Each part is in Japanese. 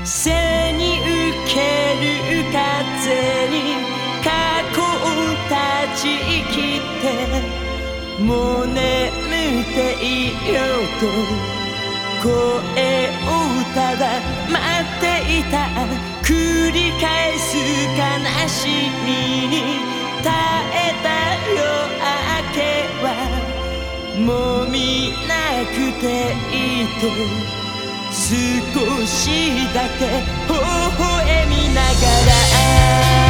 背に受ける風に過去を断ち切ってもう眠っていようと声をただ待っていた。繰り返す悲しみに耐えた夜明けはもう見なくていいと少しだけ微笑みながら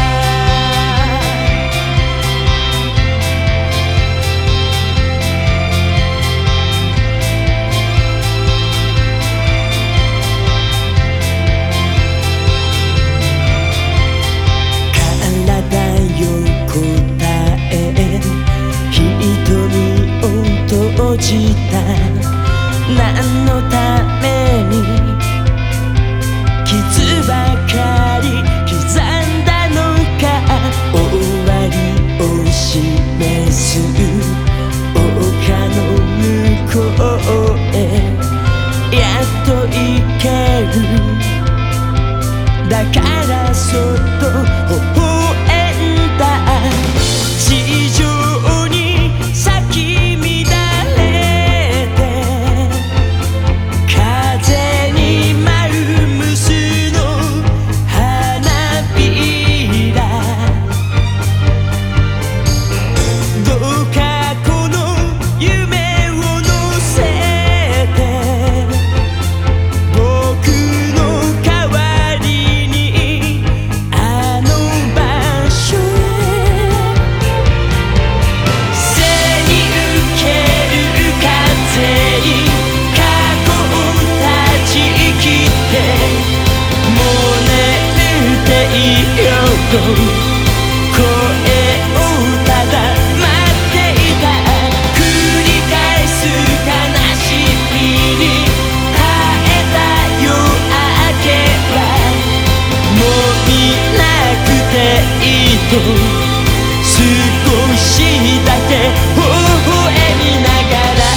閉じた。何のために傷ばかり刻んだのか。終わりを示す丘の向こうへやっと行ける。だからそっと微笑んだ。地上に咲き声をただ待っていた。繰り返す悲しみに耐えた夜明けはもう見なくていいと少しだけ微笑みながら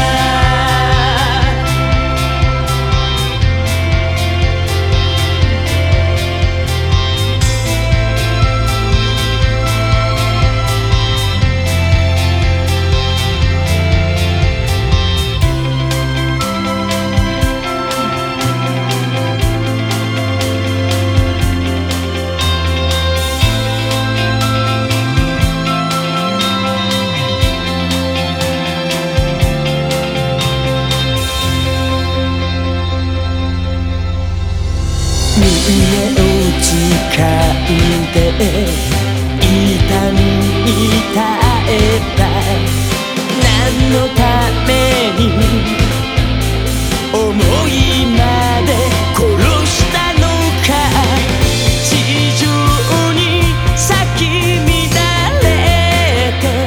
胸を掴んで痛みに耐えた。何のために思いまで殺したのか。地上に咲き乱れて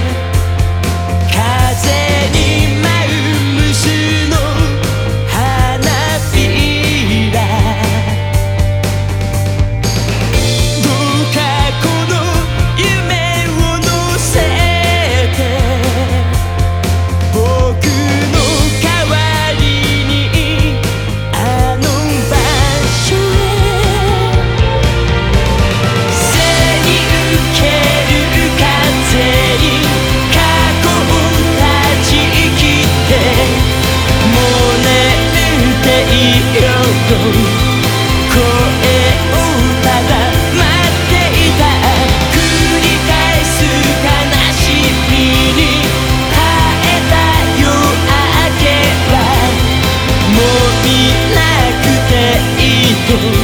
風に舞う無数の花びら。もう見なくていいと